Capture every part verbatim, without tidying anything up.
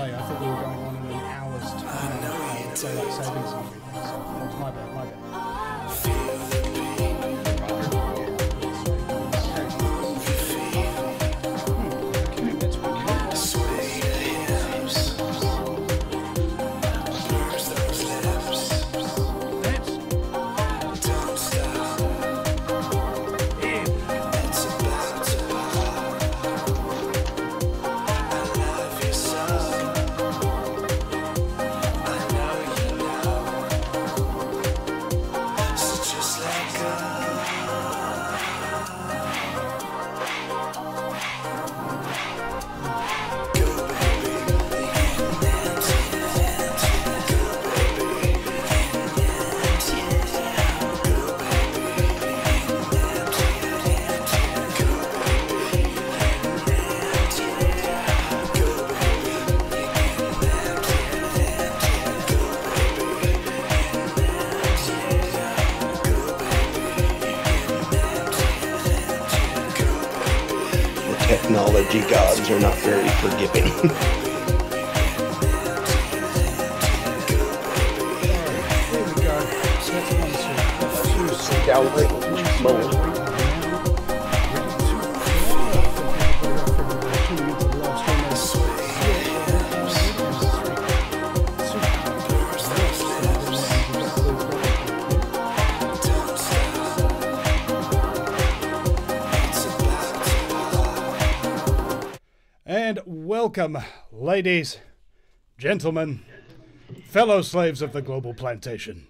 delay. I thought we were going on in an hour's time. Uh, daylight savings and everything. So that was my bad, my bad. Technology gods are not very forgiving. And welcome, ladies, gentlemen, fellow slaves of the global plantation,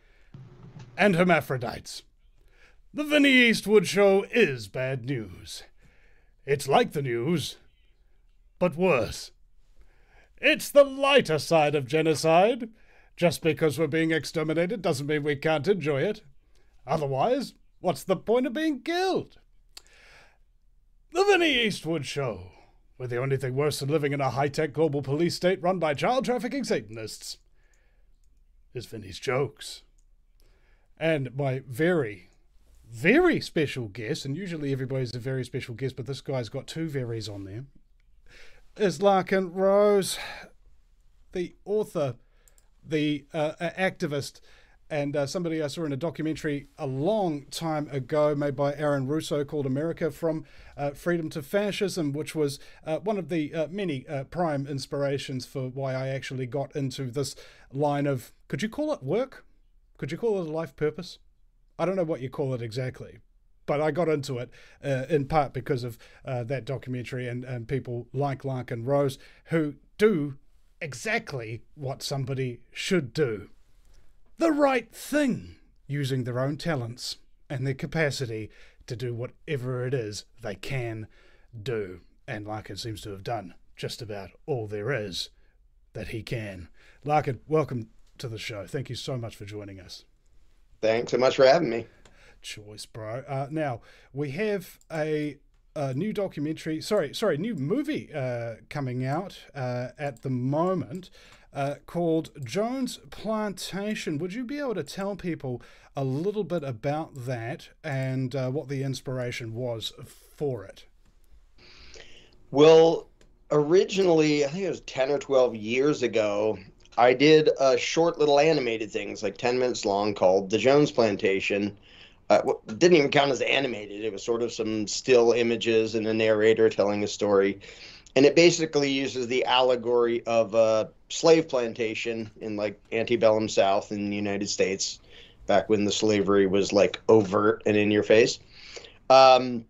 and hermaphrodites. The Vinny Eastwood Show is bad news. It's like the news, but worse. It's the lighter side of genocide. Just because we're being exterminated doesn't mean we can't enjoy it. Otherwise, what's the point of being killed? The Vinny Eastwood Show. We're the only thing worse than living in a high-tech global police state run by child-trafficking Satanists. Is Vinny's jokes. And my very, very special guest, and usually everybody's a very special guest, but this guy's got two veries on there, is Larkin Rose, the author, the uh, activist, and uh, somebody I saw in a documentary a long time ago made by Aaron Russo called America From uh, Freedom to Fascism, which was uh, one of the uh, many uh, prime inspirations for why I actually got into this line of, could you call it work? Could you call it a life purpose? I don't know what you call it exactly, but I got into it uh, in part because of uh, that documentary and, and people like Larkin Rose who do exactly what somebody should do. The right thing, using their own talents and their capacity to do whatever it is they can do. And Larkin seems to have done just about all there is that he can. Larkin, welcome to the show. Thank you so much for joining us. Thanks so much for having me. Choice, bro. Uh, now, we have a, a new documentary, sorry, sorry, new movie uh, coming out uh, at the moment. Uh, called Jones Plantation. Would you be able to tell people a little bit about that and uh, what the inspiration was for it? Well, originally, I think it was ten or twelve years ago, I did a short little animated things, like ten minutes long, called The Jones Plantation. Uh, it didn't even count as animated. It was sort of some still images and a narrator telling a story. And it basically uses the allegory of a slave plantation in like antebellum South in the United States, back when the slavery was like overt and in your face. Um,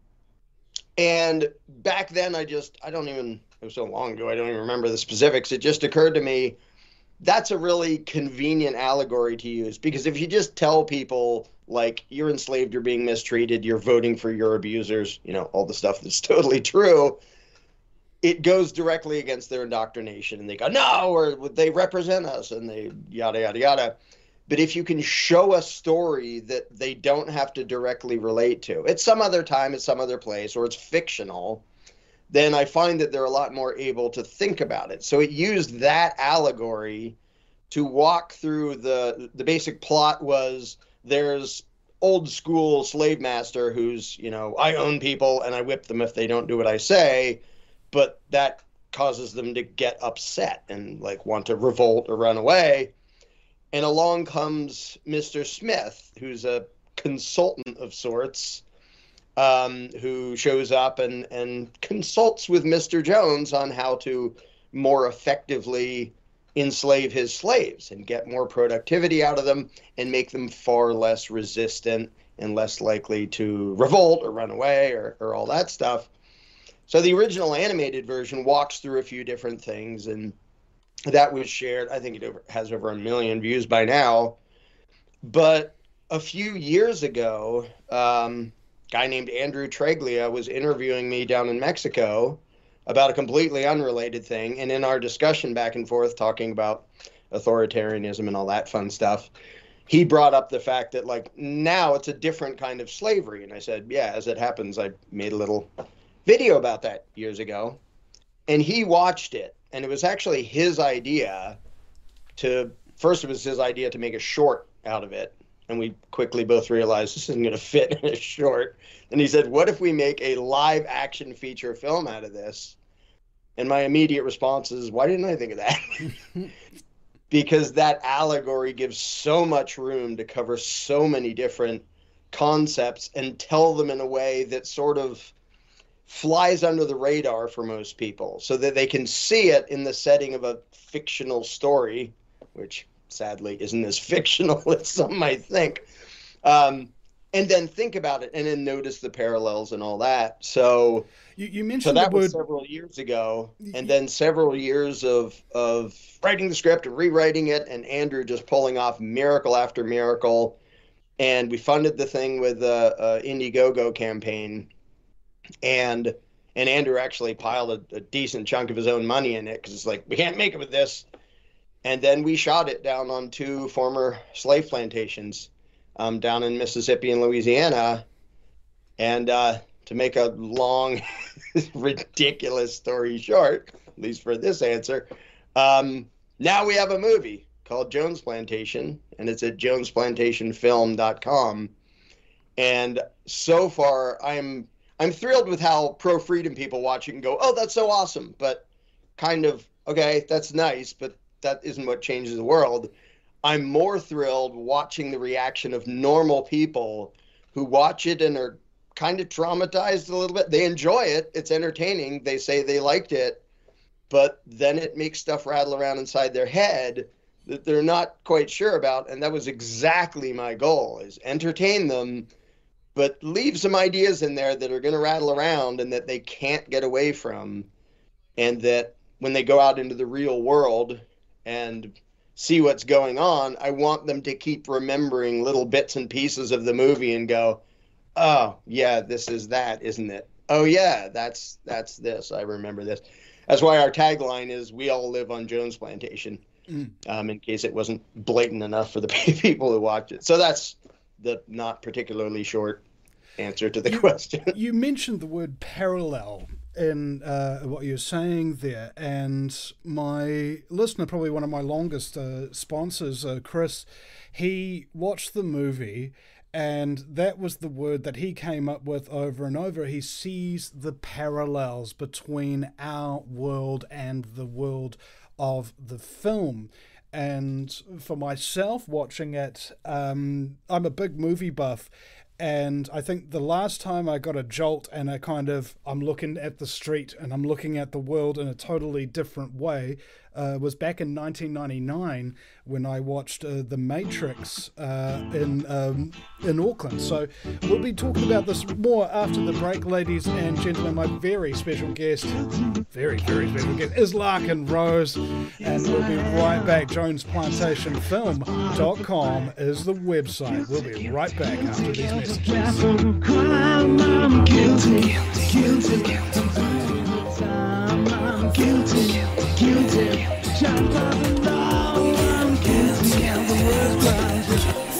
and back then I just, I don't even, it was so long ago, I don't even remember the specifics. It just occurred to me, that's a really convenient allegory to use, because if you just tell people like you're enslaved, you're being mistreated, you're voting for your abusers, you know, all the stuff that's totally true, it goes directly against their indoctrination, and they go, no, or they represent us, and they yada, yada, yada. But if you can show a story that they don't have to directly relate to, at some other time, at some other place, or it's fictional, then I find that they're a lot more able to think about it. So it used that allegory to walk through the, the basic plot was there's old school slave master who's, you know, I own people and I whip them if they don't do what I say. But that causes them to get upset and like want to revolt or run away. And along comes Mister Smith, who's a consultant of sorts, um, who shows up and, and consults with Mister Jones on how to more effectively enslave his slaves and get more productivity out of them and make them far less resistant and less likely to revolt or run away or, or all that stuff. So the original animated version walks through a few different things, and that was shared. I think it over, has over a million views by now. But a few years ago, um, a guy named Andrew Treglia was interviewing me down in Mexico about a completely unrelated thing. And in our discussion back and forth, talking about authoritarianism and all that fun stuff, he brought up the fact that, like, now it's a different kind of slavery. And I said, yeah, as it happens, I made a little video about that years ago. And he watched it. And it was actually his idea to, first it was his idea to make a short out of it. And we quickly both realized this isn't going to fit in a short. And he said, what if we make a live action feature film out of this? And my immediate response is, why didn't I think of that? Because that allegory gives so much room to cover so many different concepts and tell them in a way that sort of flies under the radar for most people, so that they can see it in the setting of a fictional story, which sadly isn't as fictional as some might think, um, and then think about it and then notice the parallels and all that. So you, you mentioned so that the was word... several years ago, and then several years of of writing the script and rewriting it, and Andrew just pulling off miracle after miracle. And we funded the thing with a, a Indiegogo campaign, and and Andrew actually piled a, a decent chunk of his own money in it, because it's like, we can't make it with this. And then we shot it down on two former slave plantations um, down in Mississippi and Louisiana. And uh, to make a long, ridiculous story short, at least for this answer, um, now we have a movie called Jones Plantation, and it's at jones plantation film dot com. And so far, I'm I'm thrilled with how pro-freedom people watch it and go, oh, that's so awesome. But kind of, okay, that's nice, but that isn't what changes the world. I'm more thrilled watching the reaction of normal people who watch it and are kind of traumatized a little bit. They enjoy it. It's entertaining. They say they liked it. But then it makes stuff rattle around inside their head that they're not quite sure about. And that was exactly my goal, is entertain them, but leave some ideas in there that are going to rattle around and that they can't get away from. And that when they go out into the real world and see what's going on, I want them to keep remembering little bits and pieces of the movie and go, oh, yeah, this is that, isn't it? Oh, yeah, that's that's this. I remember this. That's why our tagline is, we all live on Jones Plantation, mm. um, in case it wasn't blatant enough for the people who watch it. So that's the not particularly short answer to the you, question. You mentioned the word parallel in uh, what you're saying there, and my listener, probably one of my longest uh, sponsors, uh, Chris, he watched the movie, and that was the word that he came up with over and over. He sees the parallels between our world and the world of the film. And for myself watching it, um, I'm a big movie buff. And I think the last time I got a jolt and a kind of, I'm looking at the street and I'm looking at the world in a totally different way, uh, was back in nineteen ninety-nine when I watched uh, The Matrix uh, in um, in Auckland. So we'll be talking about this more after the break, ladies and gentlemen. My very special guest, very, very special guest, is Larkin Rose. And we'll be right back. jones plantation film dot com is the website. We'll be right back after these messages. I'm guilty, guilty, guilty. I'm guilty, guilty. What would you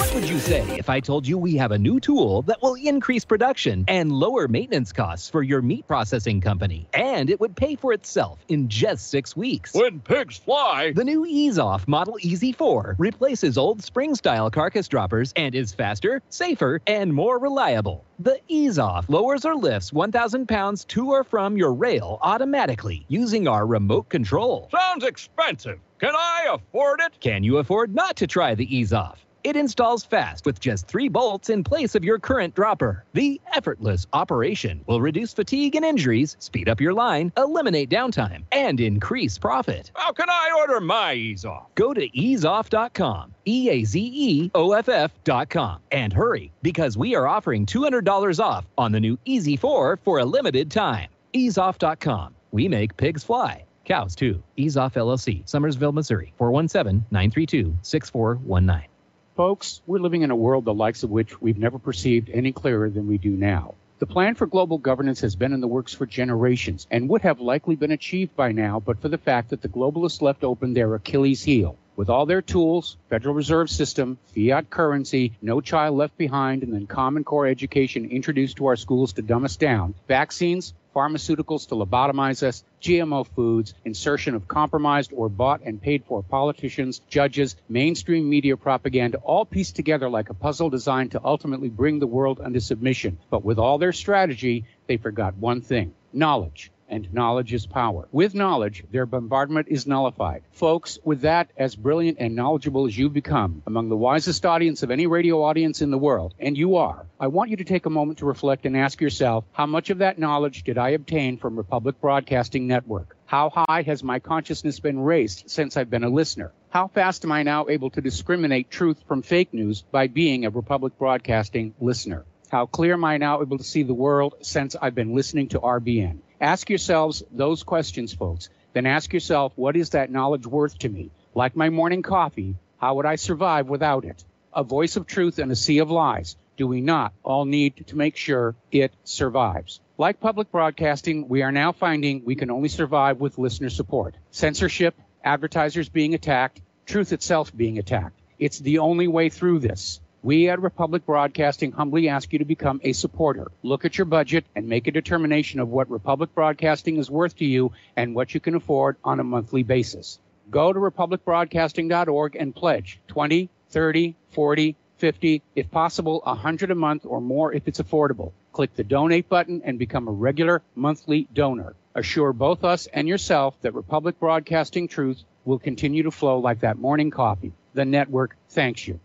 say if I told you we have a new tool that will increase production and lower maintenance costs for your meat processing company, and it would pay for itself in just six weeks? When pigs fly! The new Ease Off Model E Z four replaces old spring-style carcass droppers and is faster, safer, and more reliable. The Ease Off lowers or lifts one thousand pounds to or from your rail automatically using our remote control. Sounds expensive. Can I afford it? Can you afford not to try the Ease Off? It installs fast with just three bolts in place of your current dropper. The effortless operation will reduce fatigue and injuries, speed up your line, eliminate downtime, and increase profit. How can I order my Ease Off? Go to ease off dot com, E A Z E O F F dot com, and hurry, because we are offering two hundred dollars off on the new E Z four for a limited time. ease off dot com. We make pigs fly. Cows, too. Ease Off L L C, Summersville, Missouri, four one seven, nine three two, six four one nine. Folks, we're living in a world the likes of which we've never perceived any clearer than we do now. The plan for global governance has been in the works for generations and would have likely been achieved by now, but for the fact that the globalists left open their Achilles heel. With all their tools, Federal Reserve System, fiat currency, no child left behind, and then Common Core education introduced to our schools to dumb us down, vaccines, pharmaceuticals to lobotomize us, G M O foods, insertion of compromised or bought and paid for politicians, judges, mainstream media propaganda, all pieced together like a puzzle designed to ultimately bring the world under submission. But with all their strategy, they forgot one thing: knowledge. And knowledge is power. With knowledge, their bombardment is nullified. Folks, with that, as brilliant and knowledgeable as you've become, among the wisest audience of any radio audience in the world, and you are, I want you to take a moment to reflect and ask yourself, how much of that knowledge did I obtain from Republic Broadcasting Network? How high has my consciousness been raised since I've been a listener? How fast am I now able to discriminate truth from fake news by being a Republic Broadcasting listener? How clear am I now able to see the world since I've been listening to R B N? Ask yourselves those questions, folks. Then ask yourself, what is that knowledge worth to me? Like my morning coffee, how would I survive without it? A voice of truth in a sea of lies. Do we not all need to make sure it survives? Like public broadcasting, we are now finding we can only survive with listener support. Censorship, advertisers being attacked, truth itself being attacked. It's the only way through this. We at Republic Broadcasting humbly ask you to become a supporter. Look at your budget and make a determination of what Republic Broadcasting is worth to you and what you can afford on a monthly basis. Go to republic broadcasting dot org and pledge twenty, thirty, forty, fifty, if possible, one hundred a month or more if it's affordable. Click the donate button and become a regular monthly donor. Assure both us and yourself that Republic Broadcasting truth will continue to flow like that morning coffee. The network thanks you.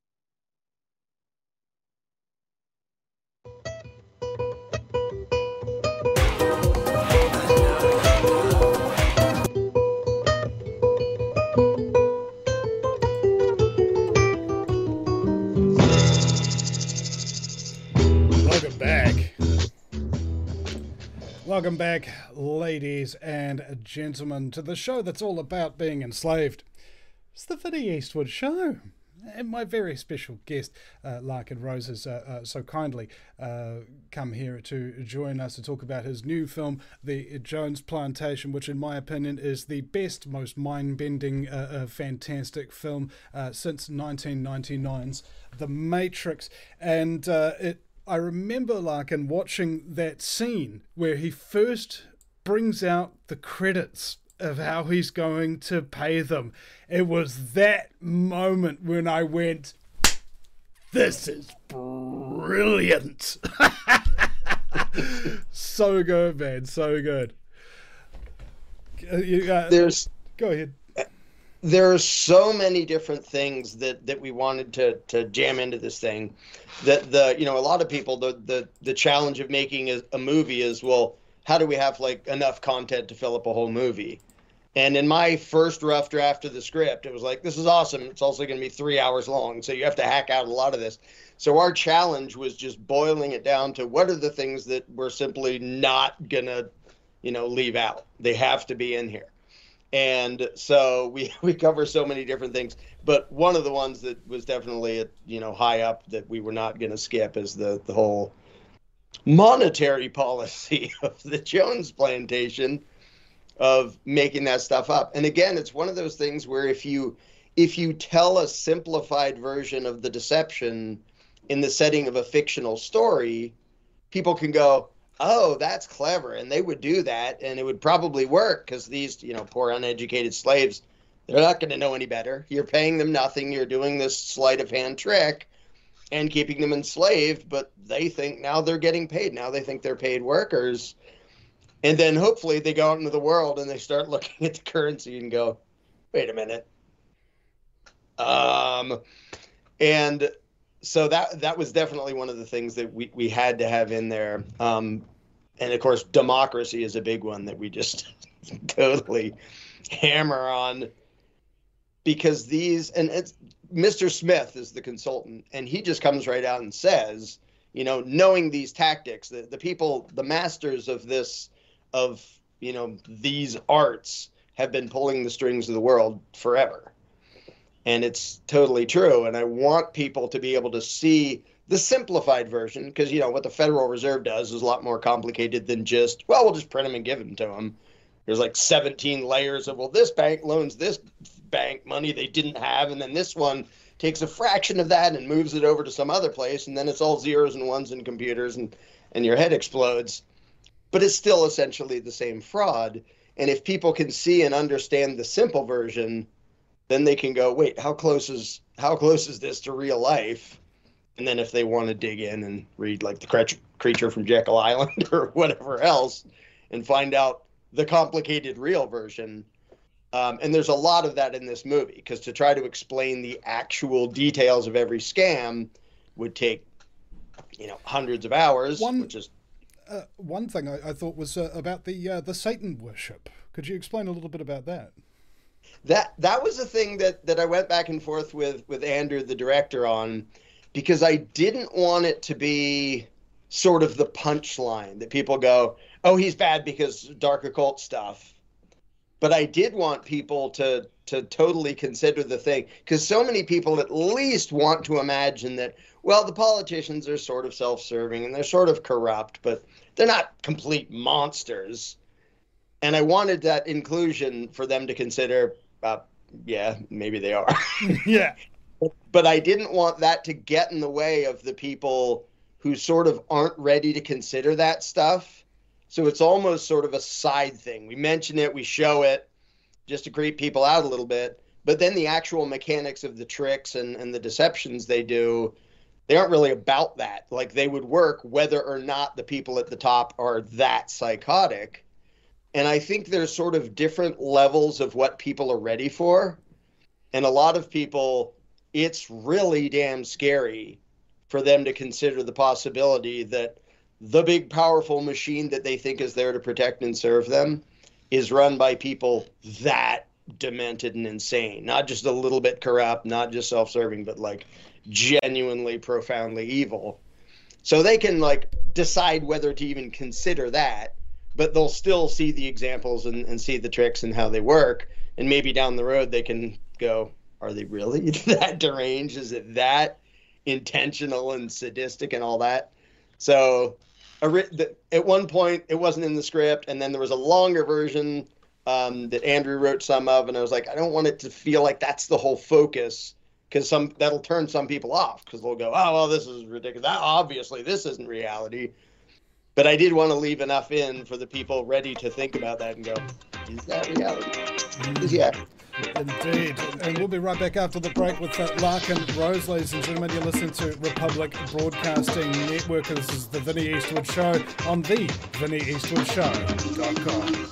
Welcome back. Welcome back, ladies and gentlemen, to the show that's all about being enslaved. It's the Vinnie Eastwood Show. And my very special guest, uh, Larkin Rose, has uh, uh, so kindly uh, come here to join us to talk about his new film, The Jones Plantation, which in my opinion is the best, most mind-bending, uh, uh, fantastic film uh, since nineteen ninety-nine's The Matrix. And uh, it I remember, Larkin, watching that scene where he first brings out the credits of how he's going to pay them. It was that moment when I went, this is brilliant. So good, man. So good. Uh, you, uh, There's go ahead. There are so many different things that, that we wanted to, to jam into this thing. That the you know a lot of people the the, the challenge of making a, a movie is, well, how do we have like enough content to fill up a whole movie? And in my first rough draft of the script, it was like, this is awesome. It's also going to be three hours long, so you have to hack out a lot of this. So our challenge was just boiling it down to what are the things that we're simply not going to, you know, leave out. They have to be in here. And so we, we cover so many different things. But one of the ones that was definitely, you know, high up that we were not going to skip is the, the whole monetary policy of the Jones Plantation, of making that stuff up. And again, it's one of those things where if you if you tell a simplified version of the deception in the setting of a fictional story, people can go, oh, that's clever, and they would do that, and it would probably work, because these, you know, poor uneducated slaves, they're not going to know any better. You're paying them nothing. You're doing this sleight of hand trick and keeping them enslaved, but they think now they're getting paid. Now they think they're paid workers. And then hopefully they go out into the world and they start looking at the currency and go, wait a minute. Um, and so that that was definitely one of the things that we, we had to have in there. Um, and of course, democracy is a big one that we just totally hammer on, because these, and it's, Mister Smith is the consultant, and he just comes right out and says, you know, knowing these tactics, the, the people, the masters of this, of, you know, these arts have been pulling the strings of the world forever. And it's totally true. And I want people to be able to see the simplified version, because, you know, what the Federal Reserve does is a lot more complicated than just, well, we'll just print them and give them to them. There's like seventeen layers of, well, this bank loans this bank money they didn't have, and then this one takes a fraction of that and moves it over to some other place, and then it's all zeros and ones in computers, and, and your head explodes. But it's still essentially the same fraud. And if people can see and understand the simple version, then they can go, wait, how close is how close is this to real life? And then if they want to dig in and read like the cre- creature from Jekyll Island or whatever else and find out the complicated real version. Um, and there's a lot of that in this movie, because to try to explain the actual details of every scam would take, you know, hundreds of hours, one, which is... Uh, one thing I, I thought was uh, about the uh, the Satan worship. Could you explain a little bit about that? That that was a thing that, that I went back and forth with, with Andrew, the director, on, because I didn't want it to be sort of the punchline that people go, oh, he's bad because dark occult stuff. But I did want people to to totally consider the thing, because so many people at least want to imagine that, well, the politicians are sort of self-serving and they're sort of corrupt, but they're not complete monsters. And I wanted that inclusion for them to consider, uh, yeah, maybe they are. Yeah. But I didn't want that to get in the way of the people who sort of aren't ready to consider that stuff. So it's almost sort of a side thing. We mention it, we show it, just to creep people out a little bit. But then the actual mechanics of the tricks and, and the deceptions they do, they aren't really about that. Like, they would work whether or not the people at the top are that psychotic. And I think there's sort of different levels of what people are ready for. And a lot of people, it's really damn scary for them to consider the possibility that the big, powerful machine that they think is there to protect and serve them is run by people that demented and insane. Not just a little bit corrupt, not just self-serving, but like genuinely, profoundly evil. So they can like decide whether to even consider that, but they'll still see the examples and, and see the tricks and how they work. And maybe down the road they can go, are they really that deranged? Is it that intentional and sadistic and all that? So at one point it wasn't in the script, and then there was a longer version um, that Andrew wrote some of, and I was like, I don't want it to feel like that's the whole focus, because some that'll turn some people off, because they'll go, oh, well, this is ridiculous. Obviously, this isn't reality. But I did want to leave enough in for the people ready to think about that and go, is that reality? Yeah. Indeed. And we'll be right back after the break with uh, Lark and Rose, ladies and gentlemen. You're listening to Republic Broadcasting Network. This is the Vinnie Eastwood Show on the vinnie eastwood show dot com.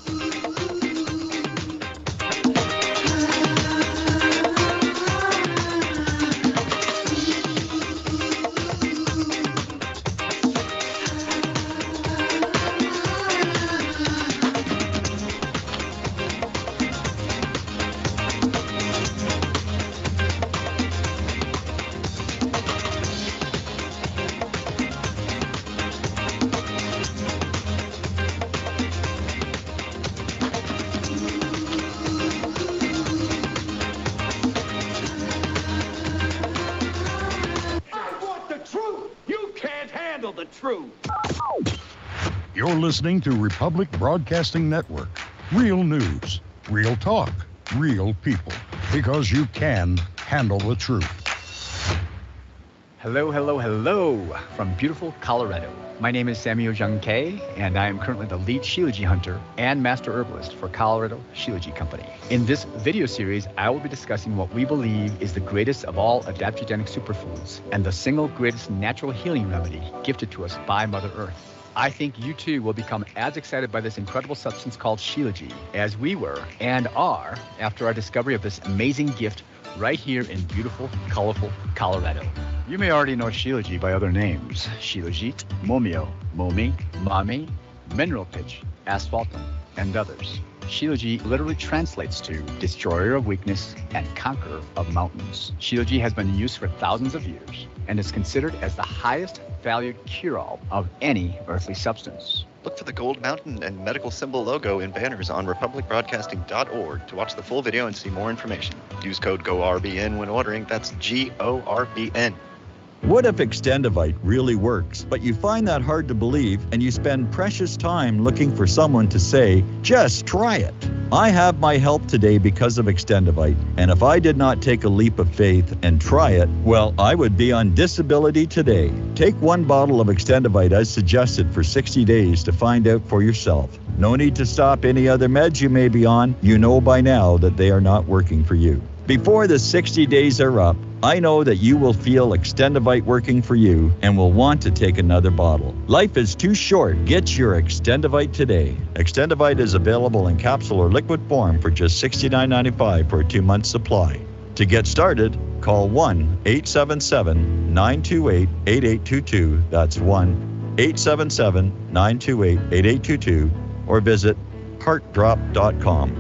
You're listening to Republic Broadcasting Network. Real news, real talk, real people. because you can handle the truth. Hello, hello, hello from beautiful Colorado. My name is Samuel Jung Kei, and I am currently the lead Shilajit hunter and master herbalist for Colorado Shilajit Company. In this video series, I will be discussing what we believe is the greatest of all adaptogenic superfoods and the single greatest natural healing remedy gifted to us by Mother Earth. I think you too will become as excited by this incredible substance called Shilajit as we were and are after our discovery of this amazing gift right here in beautiful, colorful Colorado. You may already know Shilajit by other names: Shilajit, Momio, Momi, Mami, Mineral Pitch, Asphaltum, and others. Shilajit literally translates to destroyer of weakness and conqueror of mountains. Shilajit has been in use for thousands of years and is considered as the highest valued cure-all of any earthly substance. Look for the Gold Mountain and medical symbol logo in banners on republic broadcasting dot org to watch the full video and see more information. Use code G O R B N when ordering. That's G O R B N. What if Extendivite really works, but you find that hard to believe and you spend precious time looking for someone to say, just try it? I have my help today because of Extendivite, and if I did not take a leap of faith and try it, well, I would be on disability today. Take one bottle of Extendivite as suggested for sixty days to find out for yourself. No need to stop any other meds you may be on. You know by now that they are not working for you. Before the sixty days are up, I know that you will feel Extendivite working for you and will want to take another bottle. Life is too short. Get your Extendivite today. Extendivite is available in capsule or liquid form for just sixty-nine ninety-five for a two-month supply. To get started, call one eight seven seven, nine two eight, eight eight two two. That's one eight seven seven, nine two eight, eight eight two two, or visit heart drop dot com.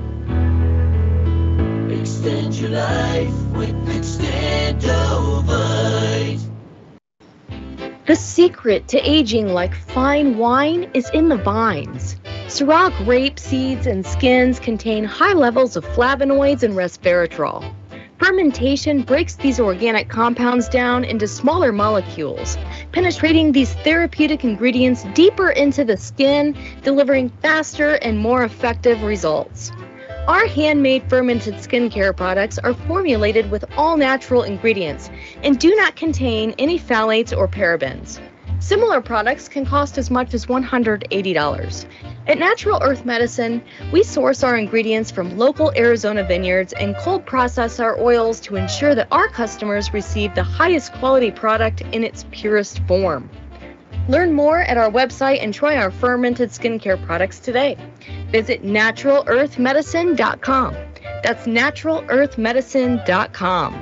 Extend your life with Extendivite. The secret to aging like fine wine is in the vines. Syrah grape seeds and skins contain high levels of flavonoids and resveratrol. Fermentation breaks these organic compounds down into smaller molecules, penetrating these therapeutic ingredients deeper into the skin, delivering faster and more effective results. Our handmade fermented skincare products are formulated with all natural ingredients and do not contain any phthalates or parabens. Similar products can cost as much as one hundred eighty dollars. At Natural Earth Medicine, we source our ingredients from local Arizona vineyards and cold process our oils to ensure that our customers receive the highest quality product in its purest form. Learn more at our website and try our fermented skincare products today. Visit natural earth medicine dot com. That's natural earth medicine dot com.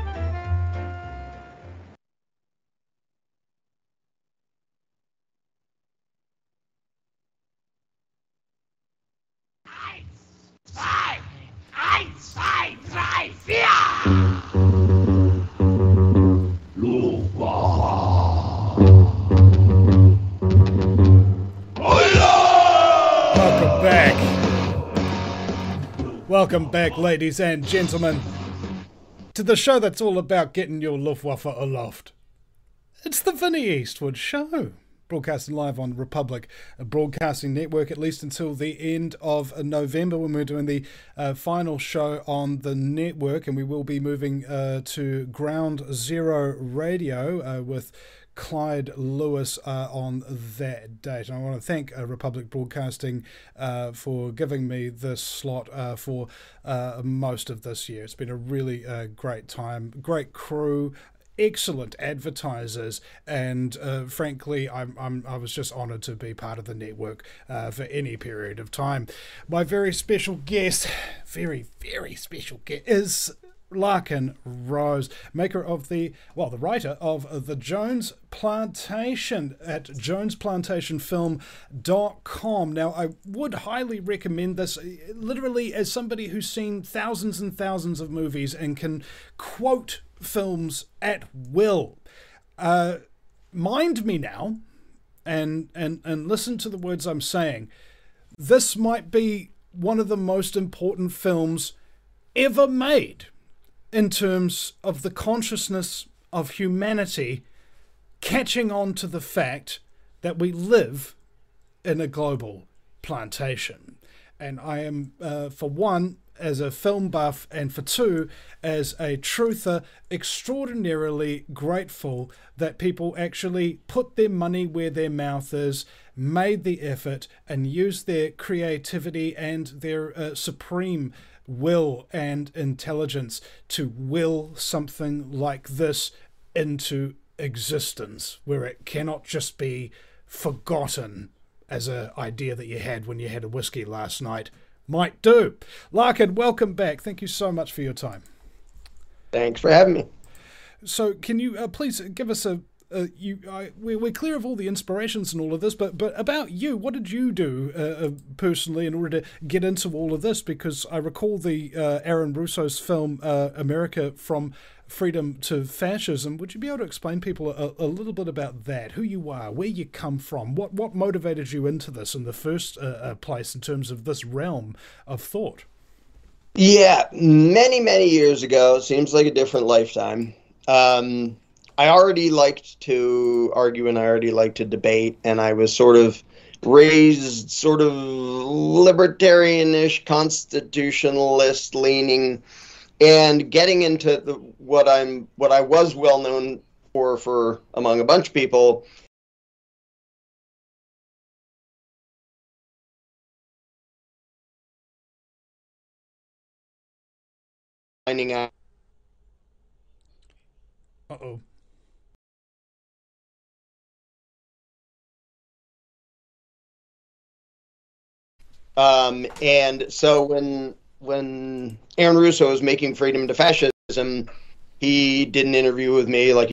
Zwei, eins, zwei, drei, vier. Welcome back. Welcome back, ladies and gentlemen, to the show that's all about getting your Luftwaffe aloft. It's the Vinnie Eastwood Show, broadcasting live on Republic Broadcasting Network, at least until the end of November, when we're doing the uh, final show on the network, and we will be moving uh, to Ground Zero Radio uh, with Clyde Lewis uh, on that date. And I want to thank uh, Republic Broadcasting uh, for giving me this slot uh, for uh, most of this year. It's been a really uh, great time, great crew, excellent advertisers, and uh, frankly, I'm, I'm I was just honoured to be part of the network uh, for any period of time. My very special guest, very very special guest, is Larkin Rose, maker of the, well, the writer of The Jones Plantation at jones plantation film dot com. Now, I would highly recommend this, literally, as somebody who's seen thousands and thousands of movies and can quote films at will. Uh, mind me now, and, and, and listen to the words I'm saying. This might be one of the most important films ever made in terms of the consciousness of humanity catching on to the fact that we live in a global plantation. And I am, uh, for one, as a film buff, and for two, as a truther, extraordinarily grateful that people actually put their money where their mouth is, made the effort, and used their creativity and their uh, supreme will and intelligence to will something like this into existence, where it cannot just be forgotten as an idea that you had when you had a whiskey last night might do. Larkin, welcome back. Thank you so much for your time. Thanks for having me. So can you uh, please give us a Uh, you, I, we're, we're clear of all the inspirations and all of this, but but about you, what did you do uh, uh, personally in order to get into all of this? Because I recall the uh, Aaron Russo's film uh, America from Freedom to Fascism. Would you be able to explain people a, a little bit about that? Who you are, where you come from, what what motivated you into this in the first uh, uh, place in terms of this realm of thought? Yeah, many many years ago. Seems like a different lifetime. Um, I already liked to argue and I already liked to debate, and I was sort of raised sort of libertarianish, constitutionalist leaning, and getting into the, what I'm what I was well known for for among a bunch of people. Finding out. Uh-oh. Um, and so when when Aaron Russo was making Freedom to Fascism, he did an interview with me, like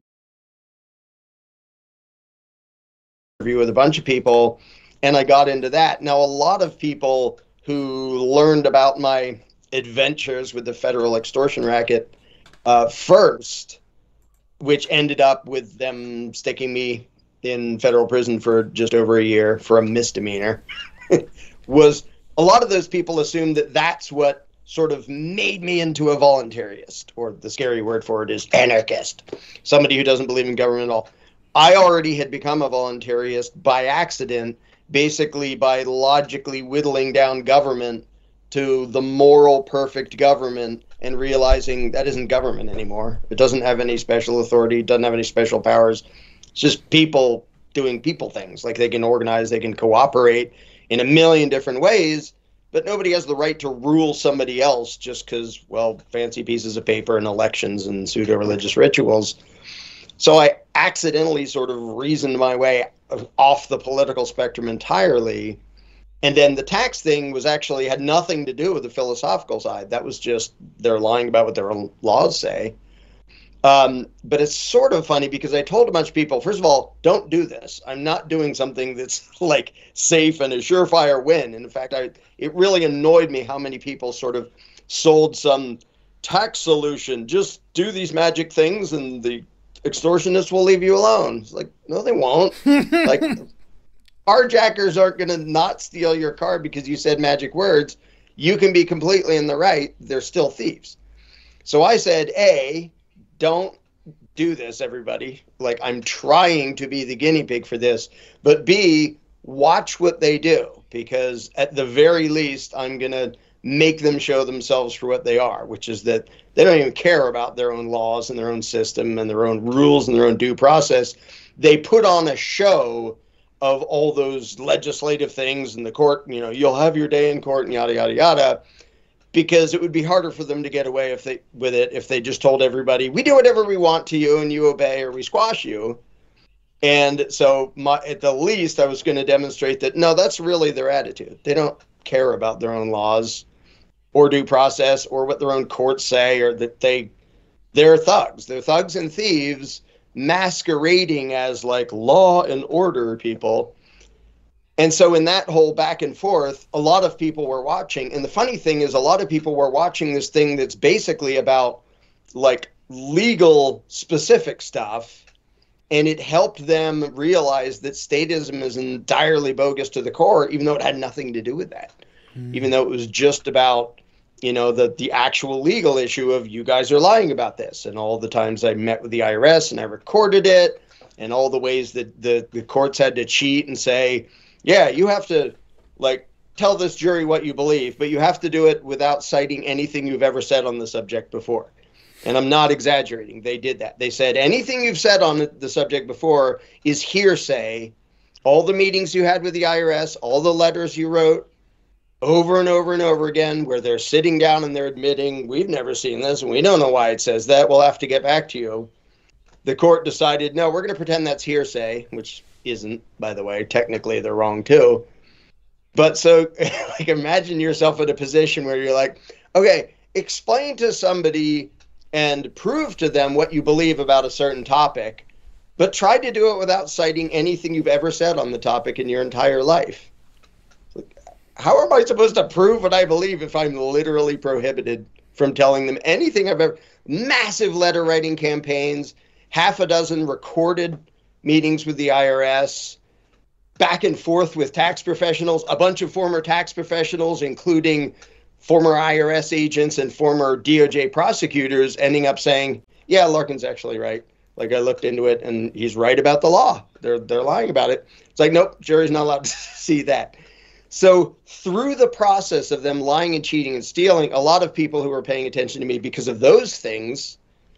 interview with a bunch of people, and I got into that. Now, a lot of people who learned about my adventures with the federal extortion racket uh, first, which ended up with them sticking me in federal prison for just over a year for a misdemeanor, was a lot of those people assumed that that's what sort of made me into a voluntarist, or the scary word for it is anarchist, somebody who doesn't believe in government at all. I already had become a voluntarist by accident, basically by logically whittling down government to the moral perfect government and realizing that isn't government anymore. It doesn't have any special authority, it doesn't have any special powers. It's just people doing people things. Like, they can organize, they can cooperate in a million different ways, but nobody has the right to rule somebody else just because, well, fancy pieces of paper and elections and pseudo-religious rituals. So I accidentally sort of reasoned my way off the political spectrum entirely. And then the tax thing was actually had nothing to do with the philosophical side. That was just they're lying about what their own laws say. Um, but it's sort of funny because I told a bunch of people, first of all, don't do this. I'm not doing something that's like safe and a surefire win. And in fact, I it really annoyed me how many people sort of sold some tax solution. Just do these magic things and the extortionists will leave you alone. It's like, no, they won't. Like, carjackers aren't going to not steal your car because you said magic words. You can be completely in the right. They're still thieves. So I said, A, don't do this, everybody. Like, I'm trying to be the guinea pig for this. But B, watch what they do, because at the very least, I'm going to make them show themselves for what they are, which is that they don't even care about their own laws and their own system and their own rules and their own due process. They put on a show of all those legislative things in the court. You know, you'll have your day in court and yada, yada, yada. Because it would be harder for them to get away if they with it if they just told everybody, we do whatever we want to you and you obey or we squash you. And so my, at the least, I was going to demonstrate that, no, that's really their attitude. They don't care about their own laws or due process or what their own courts say, or that they, they're thugs. They're thugs and thieves masquerading as like law and order people. And so in that whole back and forth, a lot of people were watching. And the funny thing is, a lot of people were watching this thing that's basically about like legal specific stuff. And it helped them realize that statism is entirely bogus to the core, even though it had nothing to do with that. Mm. Even though it was just about, you know, the, the actual legal issue of you guys are lying about this. And all the times I met with the I R S and I recorded it, and all the ways that the, the courts had to cheat and say, yeah, you have to, like, tell this jury what you believe, but you have to do it without citing anything you've ever said on the subject before. And I'm not exaggerating. They did that. They said anything you've said on the subject before is hearsay. All the meetings you had with the I R S, all the letters you wrote over and over and over again, where they're sitting down and they're admitting, we've never seen this and we don't know why it says that. We'll have to get back to you. The court decided, no, we're going to pretend that's hearsay, which isn't, by the way. Technically, they're wrong too. But so, like, imagine yourself in a position where you're like, okay, explain to somebody and prove to them what you believe about a certain topic, but try to do it without citing anything you've ever said on the topic in your entire life. Like, how am I supposed to prove what I believe if I'm literally prohibited from telling them anything I've ever... Massive letter writing campaigns, half a dozen recorded meetings with the I R S, back and forth with tax professionals, a bunch of former tax professionals, including former I R S agents and former D O J prosecutors, ending up saying, yeah, Larkin's actually right. Like, I looked into it and he's right about the law. They're they're lying about it. It's like, nope, jury's not allowed to see that. So through the process of them lying and cheating and stealing, a lot of people who were paying attention to me because of those things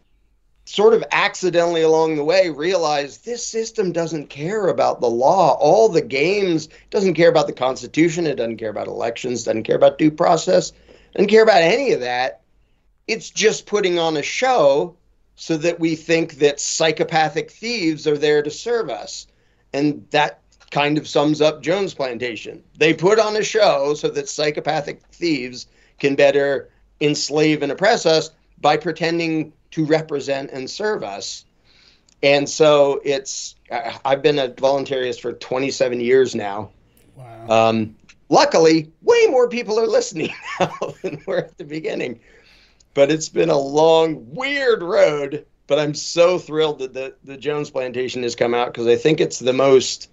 sort of accidentally along the way realized this system doesn't care about the law. All the games, doesn't care about the Constitution. It doesn't care about elections, doesn't care about due process, doesn't care about any of that. It's just putting on a show so that we think that psychopathic thieves are there to serve us. And that kind of sums up Jones Plantation. They put on a show so that psychopathic thieves can better enslave and oppress us by pretending to represent and serve us. And so it's, I've been a voluntarist for twenty-seven years now. Wow. Um, luckily, way more people are listening now than were at the beginning. But it's been a long, weird road. But I'm so thrilled that the, the Jones Plantation has come out, because I think it's the most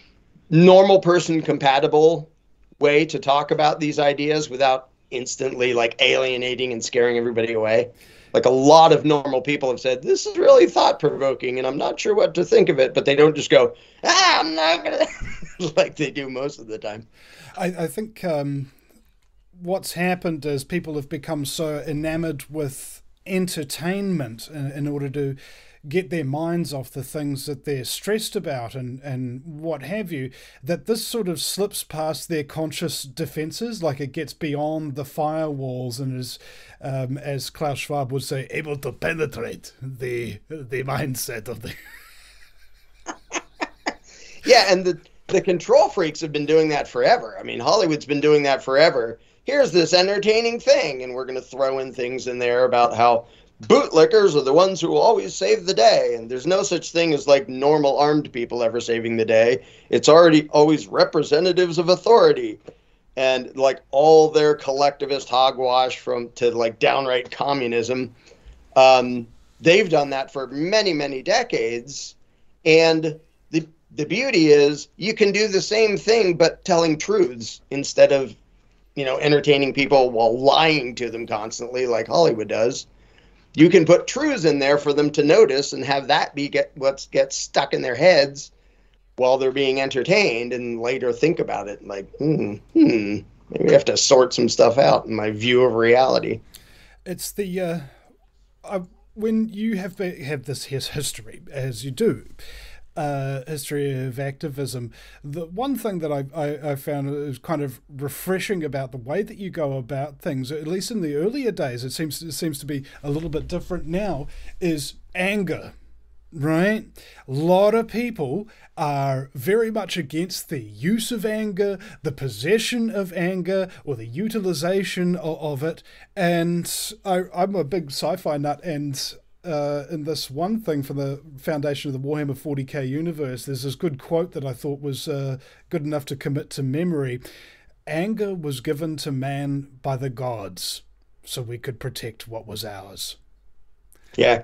normal person compatible way to talk about these ideas without instantly like alienating and scaring everybody away. Like, a lot of normal people have said, this is really thought-provoking, and I'm not sure what to think of it, but they don't just go, ah, I'm not going to, like they do most of the time. I, I think um, what's happened is people have become so enamored with entertainment in, in order to get their minds off the things that they're stressed about and, and what have you, that this sort of slips past their conscious defenses, like it gets beyond the firewalls and is, um, as Klaus Schwab would say, able to penetrate the the mindset of the... Yeah, and the, the control freaks have been doing that forever. I mean, Hollywood's been doing that forever. Here's this entertaining thing, and we're going to throw in things in there about how bootlickers are the ones who will always save the day. And there's no such thing as like normal armed people ever saving the day. It's already always representatives of authority. And like all their collectivist hogwash from to like downright communism. Um, they've done that for many, many decades. And the the beauty is you can do the same thing, but telling truths instead of, you know, entertaining people while lying to them constantly like Hollywood does. You can put truths in there for them to notice and have that be get what gets stuck in their heads while they're being entertained, and later think about it like, hmm, hmm, maybe I have to sort some stuff out in my view of reality. It's the, uh, uh, when you have, have this his history, as you do, Uh, history of activism, the one thing that I, I, I found is kind of refreshing about the way that you go about things, at least in the earlier days, it seems it seems to be a little bit different now, is anger, right? A lot of people are very much against the use of anger, the possession of anger, or the utilization of, of it, and I, I'm a big sci-fi nut, and Uh, in this one thing from the foundation of the Warhammer forty K universe, there's this good quote that I thought was uh, good enough to commit to memory. Anger was given to man by the gods so we could protect what was ours. Yeah.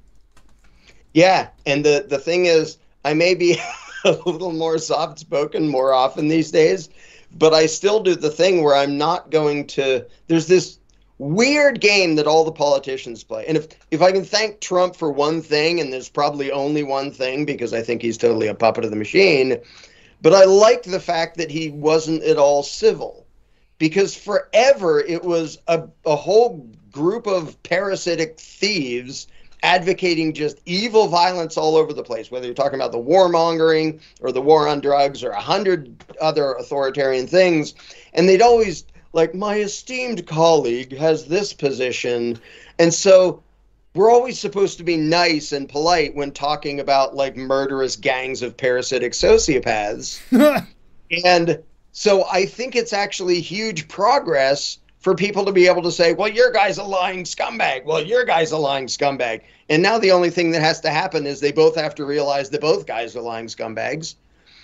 Yeah, and the, the thing is, I may be a little more soft-spoken more often these days, but I still do the thing where I'm not going to... There's this weird game that all the politicians play. And if, if I can thank Trump for one thing, and there's probably only one thing because I think he's totally a puppet of the machine, But I liked the fact that he wasn't at all civil, because forever it was a, a whole group of parasitic thieves advocating just evil violence all over the place, whether you're talking about the warmongering or the war on drugs or a hundred other authoritarian things. And they'd always, like, my esteemed colleague has this position. And so we're always supposed to be nice and polite when talking about, like, murderous gangs of parasitic sociopaths. And so I think it's actually huge progress for people to be able to say, well, your guy's a lying scumbag. Well, your guy's a lying scumbag. And now the only thing that has to happen is they both have to realize that both guys are lying scumbags.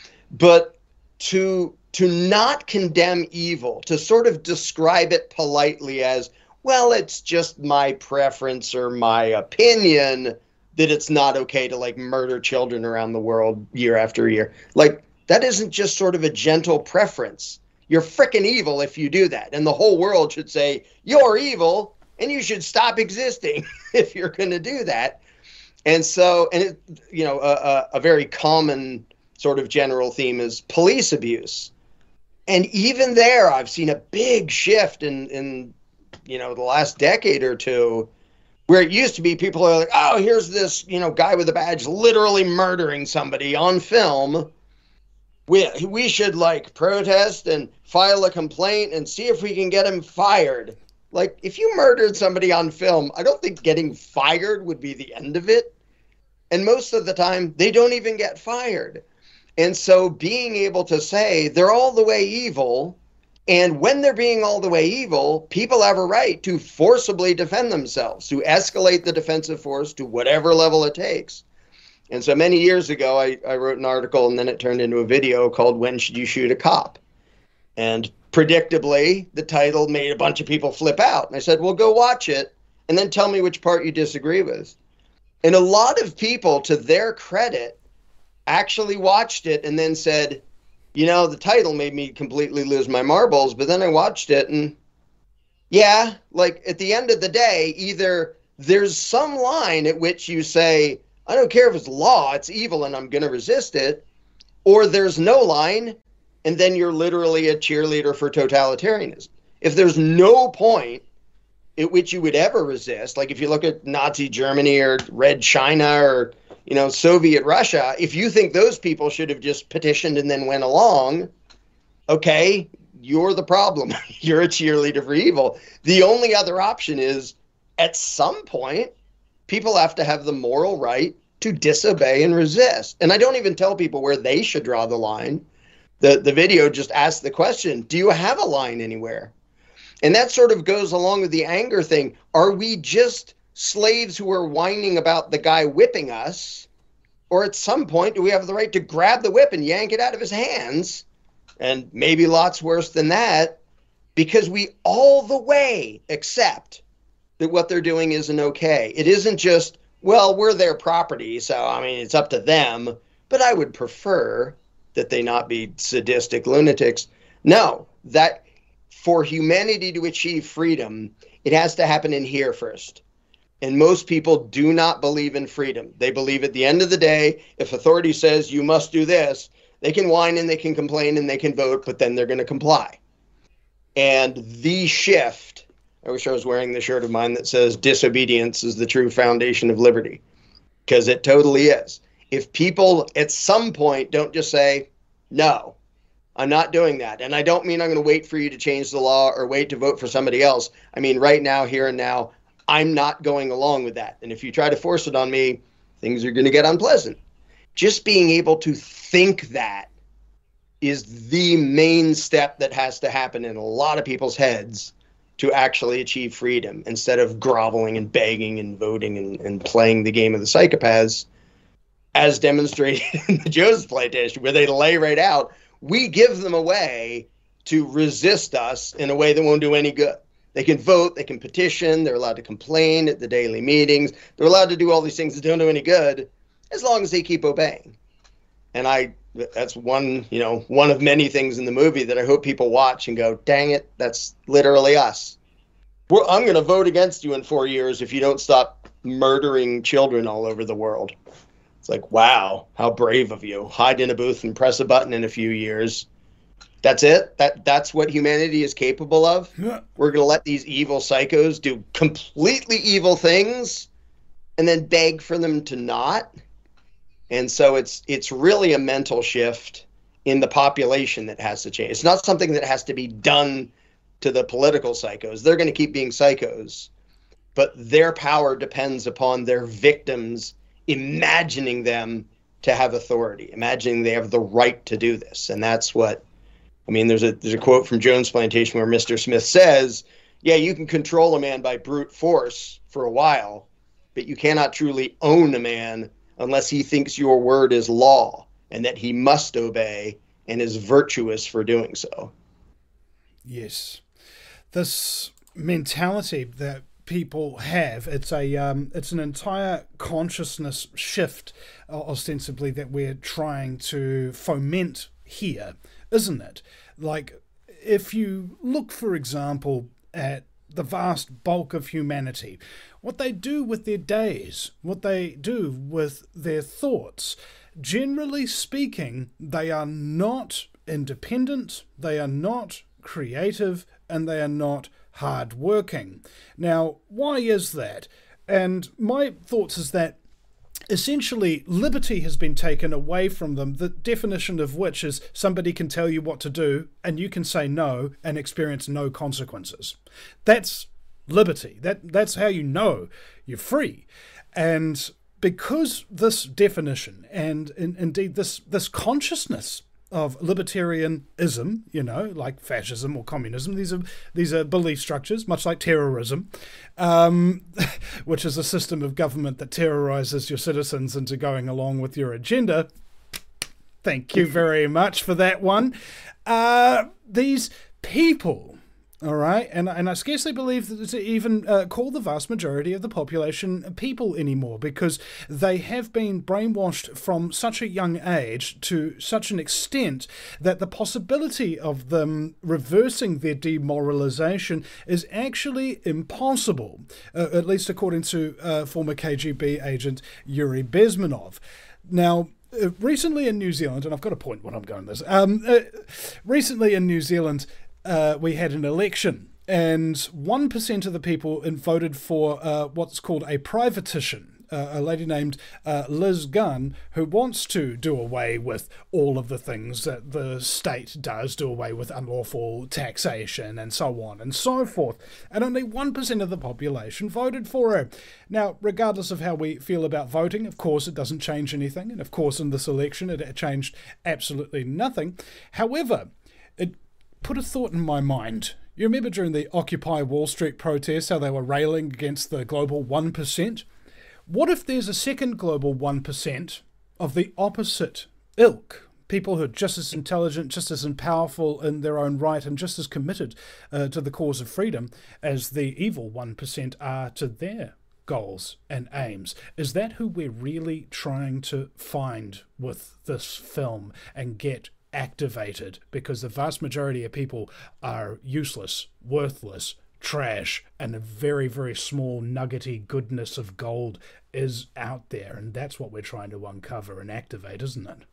But to to not condemn evil, to sort of describe it politely as, well, it's just my preference or my opinion that it's not okay to, like, murder children around the world year after year. Like, that isn't just sort of a gentle preference. You're frickin' evil if you do that. And the whole world should say, you're evil, and you should stop existing if you're going to do that. And so, and it, you know, a, a, a very common sort of general theme is police abuse. And even there, I've seen a big shift in, in, you know, the last decade or two, where it used to be people are like, oh, here's this, you know, guy with a badge literally murdering somebody on film. We, we should, like, protest and file a complaint and see if we can get him fired. Like, if you murdered somebody on film, I don't think getting fired would be the end of it. And most of the time, they don't even get fired. And so being able to say they're all the way evil, and when they're being all the way evil, people have a right to forcibly defend themselves, to escalate the defensive force to whatever level it takes. And so many years ago, I, I wrote an article, and then it turned into a video called When Should You Shoot a Cop? And predictably, the title made a bunch of people flip out. And I said, well, go watch it, and then tell me which part you disagree with. And a lot of people, to their credit, actually watched it and then said, you know, the title made me completely lose my marbles, but then I watched it, and yeah, like, at the end of the day, either there's some line at which you say, I don't care if it's law, it's evil, and I'm going to resist it, or there's no line, and then you're literally a cheerleader for totalitarianism. If there's no point at which you would ever resist, like if you look at Nazi Germany or Red China or, you know, Soviet Russia, if you think those people should have just petitioned and then went along, okay, you're the problem. You're a cheerleader for evil. The only other option is, at some point, people have to have the moral right to disobey and resist. And I don't even tell people where they should draw the line. The, the video just asks the question, do you have a line anywhere? And that sort of goes along with the anger thing. Are we just slaves who are whining about the guy whipping us? Or at some point, do we have the right to grab the whip and yank it out of his hands? And maybe lots worse than that, because we all the way accept that what they're doing isn't okay. It isn't just, well, we're their property, so, I mean, it's up to them. But I would prefer that they not be sadistic lunatics. No, that for humanity to achieve freedom, it has to happen in here first. And most people do not believe in freedom. They believe at the end of the day, if authority says you must do this, they can whine and they can complain and they can vote, but then they're going to comply. And the shift, I wish I was wearing the shirt of mine that says disobedience is the true foundation of liberty, because it totally is. If people at some point don't just say, no, I'm not doing that. And I don't mean I'm going to wait for you to change the law or wait to vote for somebody else. I mean, right now, here and now, I'm not going along with that. And if you try to force it on me, things are going to get unpleasant. Just being able to think that is the main step that has to happen in a lot of people's heads to actually achieve freedom, instead of groveling and begging and voting and, and playing the game of the psychopaths, as demonstrated in the Joseph Plantation, where they lay right out, we give them a way to resist us in a way that won't do any good. They can vote, they can petition, they're allowed to complain at the daily meetings, they're allowed to do all these things that don't do any good, as long as they keep obeying. And I, that's one, you know, one of many things in the movie that I hope people watch and go, dang it, that's literally us. We're, I'm going to vote against you in four years if you don't stop murdering children all over the world. It's like, wow, how brave of you. Hide in a booth and press a button in a few years. That's it? That That's what humanity is capable of? Yeah. We're going to let these evil psychos do completely evil things and then beg for them to not? And so it's it's really a mental shift in the population that has to change. It's not something that has to be done to the political psychos. They're going to keep being psychos, but their power depends upon their victims imagining them to have authority, imagining they have the right to do this. And that's what, I mean, there's a there's a quote from Jones Plantation where Mister Smith says, yeah, you can control a man by brute force for a while, but you cannot truly own a man unless he thinks your word is law and that he must obey and is virtuous for doing so. Yes. This mentality that people have, it's a um, it's an entire consciousness shift, uh, ostensibly, that we're trying to foment here, isn't it? Like, if you look, for example, at the vast bulk of humanity, what they do with their days, what they do with their thoughts, generally speaking, they are not independent, they are not creative, and they are not hard-working. Now, why is that? And my thoughts is that essentially liberty has been taken away from them, the definition of which is somebody can tell you what to do and you can say no and experience no consequences. That's liberty. That that's how you know you're free. And because this definition and in, indeed this this consciousness of libertarianism, you know, like fascism or communism, these are these are belief structures, much like terrorism, um, which is a system of government that terrorizes your citizens into going along with your agenda. Thank you very much for that one. Uh, these people, all right, and and I scarcely believe that to even uh, call the vast majority of the population people anymore, because they have been brainwashed from such a young age to such an extent that the possibility of them reversing their demoralization is actually impossible, uh, at least according to uh, former K G B agent Yuri Bezmenov. Now, uh, recently in New Zealand, and I've got a point when I'm going this, um, uh, recently in New Zealand, Uh, we had an election, and one percent of the people voted for uh, what's called a privatition, uh, a lady named uh, Liz Gunn, who wants to do away with all of the things that the state does, do away with unlawful taxation and so on and so forth. And only one percent of the population voted for her. Now, regardless of how we feel about voting, of course, it doesn't change anything. And of course, in this election, it changed absolutely nothing. However, it put a thought in my mind. You remember during the Occupy Wall Street protests how they were railing against the global one percent? What if there's a second global one percent of the opposite ilk? People who are just as intelligent, just as powerful in their own right, and just as committed uh, to the cause of freedom as the evil one percent are to their goals and aims. Is that who we're really trying to find with this film and get activated? Because the vast majority of people are useless, worthless, trash, and a very, very small nuggety goodness of gold is out there, and that's what we're trying to uncover and activate, isn't it?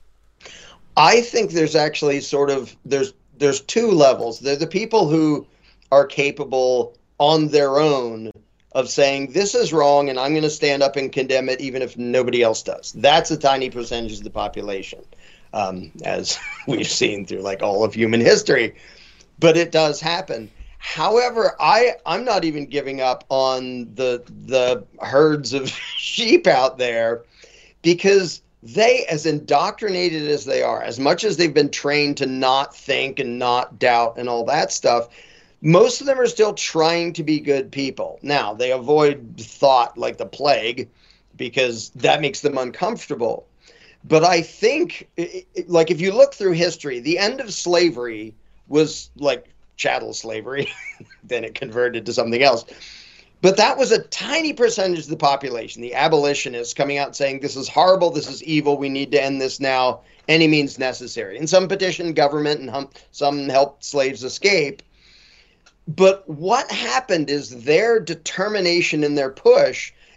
I think there's actually sort of there's there's two levels. There are the people who are capable on their own of saying this is wrong and I'm going to stand up and condemn it even if nobody else does. That's a tiny percentage of the population. Um, as we've seen through like all of human history, but it does happen. However, I, I'm not even giving up on the the herds of sheep out there, because they, as indoctrinated as they are, as much as they've been trained to not think and not doubt and all that stuff, most of them are still trying to be good people. Now, they avoid thought like the plague because that makes them uncomfortable. But I think, like, if you look through history, the end of slavery was like chattel slavery. Then it converted to something else. But that was a tiny percentage of the population, the abolitionists coming out saying, this is horrible, this is evil, we need to end this now, any means necessary. And some petitioned government and hum- some helped slaves escape. But what happened is their determination and their push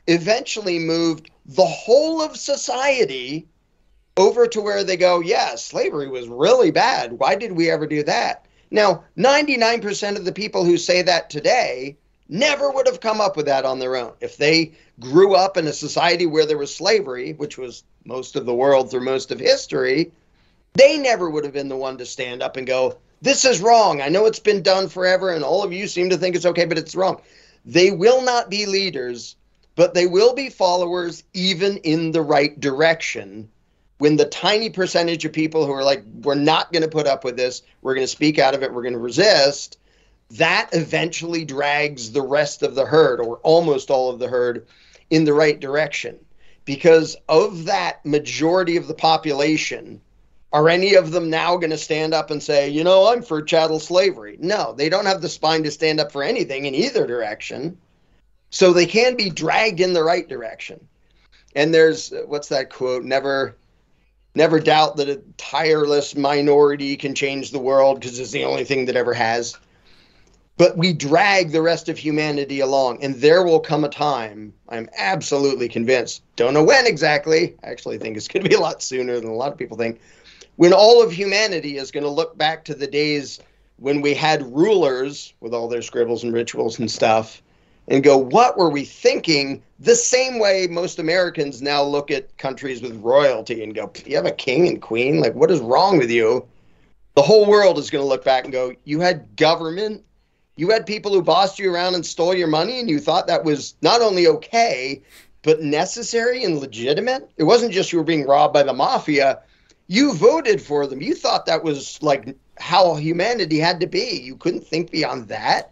eventually moved the whole of society over to where they go, yeah, slavery was really bad. Why did we ever do that? Now, ninety-nine percent of the people who say that today never would have come up with that on their own. If they grew up in a society where there was slavery, which was most of the world through most of history, they never would have been the one to stand up and go, this is wrong. I know it's been done forever and all of you seem to think it's okay, but it's wrong. They will not be leaders, but they will be followers even in the right direction. When the tiny percentage of people who are like, we're not going to put up with this, we're going to speak out of it, we're going to resist, that eventually drags the rest of the herd, or almost all of the herd, in the right direction. Because of that majority of the population, are any of them now going to stand up and say, you know, I'm for chattel slavery? No, they don't have the spine to stand up for anything in either direction. So they can be dragged in the right direction. And there's, what's that quote? Never... Never doubt that a tireless minority can change the world because it's the only thing that ever has. But we drag the rest of humanity along, and there will come a time, I'm absolutely convinced, don't know when exactly, I actually think it's going to be a lot sooner than a lot of people think, when all of humanity is going to look back to the days when we had rulers with all their scribbles and rituals and stuff, and go, what were we thinking? The same way most Americans now look at countries with royalty and go, you have a king and queen? Like, what is wrong with you? The whole world is going to look back and go, you had government, you had people who bossed you around and stole your money, and you thought that was not only okay, but necessary and legitimate? It wasn't just you were being robbed by the mafia. You voted for them. You thought that was like how humanity had to be. You couldn't think beyond that.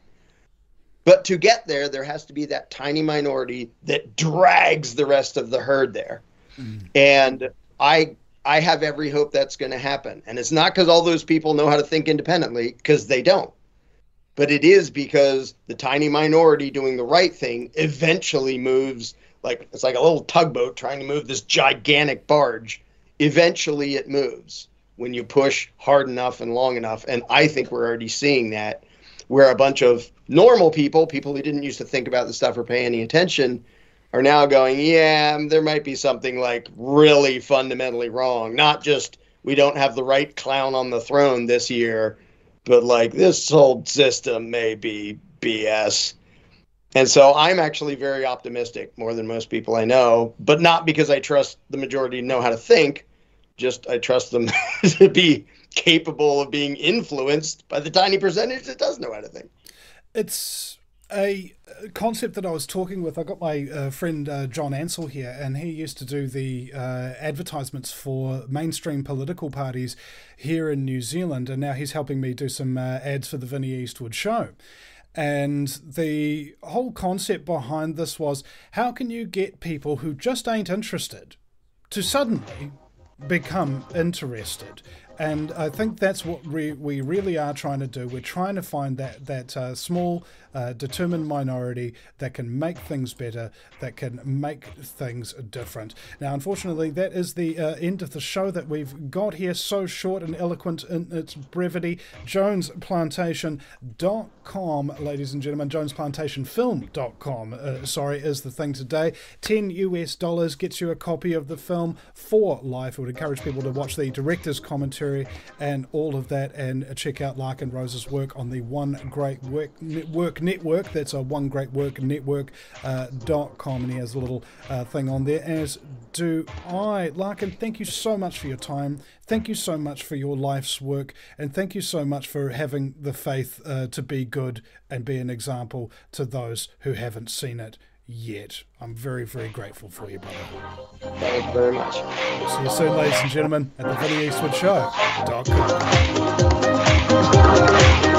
But to get there, there has to be that tiny minority that drags the rest of the herd there. Mm. And I I have every hope that's going to happen. And it's not because all those people know how to think independently, because they don't. But it is because the tiny minority doing the right thing eventually moves, like it's like a little tugboat trying to move this gigantic barge. Eventually it moves when you push hard enough and long enough. And I think we're already seeing that, where a bunch of normal people, people who didn't used to think about the stuff or pay any attention, are now going, yeah, there might be something like really fundamentally wrong. Not just we don't have the right clown on the throne this year, but like this whole system may be B S. And so I'm actually very optimistic, more than most people I know, but not because I trust the majority to know how to think, just I trust them to be capable of being influenced by the tiny percentage that does know how to think. It's a concept that I was talking with. I got my uh, friend uh, John Ansell here, and he used to do the uh, advertisements for mainstream political parties here in New Zealand, and now he's helping me do some uh, ads for the Vinnie Eastwood Show. And the whole concept behind this was, how can you get people who just ain't interested to suddenly become interested? And I think that's what we, we really are trying to do. We're trying to find that, that uh, small, uh, determined minority that can make things better, that can make things different. Now, unfortunately, that is the uh, end of the show that we've got here. So short and eloquent in its brevity. Jones Plantation dot com, ladies and gentlemen. Jones Plantation Film dot com, uh, sorry, is the thing today. ten US dollars gets you a copy of the film for life. I would encourage people to watch the director's commentary and all of that, and check out Larkin Rose's work on the One Great Work Network. Network. That's a One Great Work Network uh, dot com, and he has a little uh, thing on there, as do I. Larkin, thank you so much for your time. Thank you so much for your life's work, and thank you so much for having the faith uh, to be good and be an example to those who haven't seen it yet. I'm very, very grateful for you, brother. Thank you very much. See you soon, ladies and gentlemen, at the Vinnie Eastwood Show dot com.